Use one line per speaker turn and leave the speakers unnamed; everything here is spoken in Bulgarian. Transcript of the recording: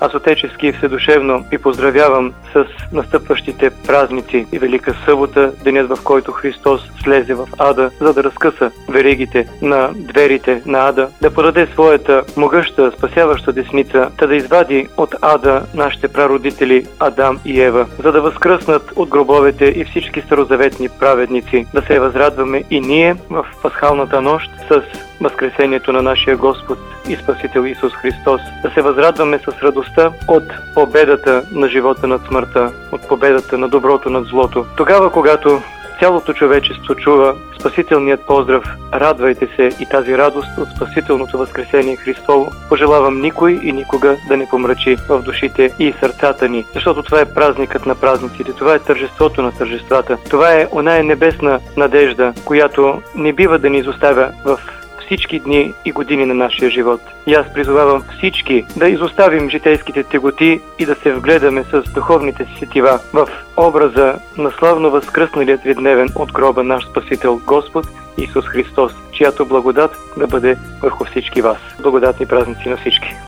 Аз отечески и вседушевно ви поздравявам с настъпващите празници и Велика събота, денят в който Христос слезе в ада, за да разкъса веригите на дверите на ада, да подаде своята могъща, спасяваща десница, да извади от ада нашите прародители Адам и Ева, за да възкръснат от гробовете и всички старозаветни праведници, да се възрадваме и ние в пасхалната нощ с възкресението на нашия Господ и Спасител Исус Христос, да се възрадваме с радостта от победата на живота над смъртта, от победата на доброто над злото. Тогава, когато цялото човечество чува спасителният поздрав "Радвайте се" и тази радост от спасителното възкресение Христово, пожелавам никой и никога да не помрачи в душите и сърцата ни, защото това е празникът на празниците, това е тържеството на тържествата, това е оная небесна надежда, която не бива да ни изоставя в всички дни и години на нашия живот. И аз призовавам всички да изоставим житейските теготи и да се вгледаме с духовните си сетива в образа на славно възкръсналият видневен от гроба наш Спасител Господ Исус Христос, чиято благодат да бъде върху всички вас. Благодатни празници на всички!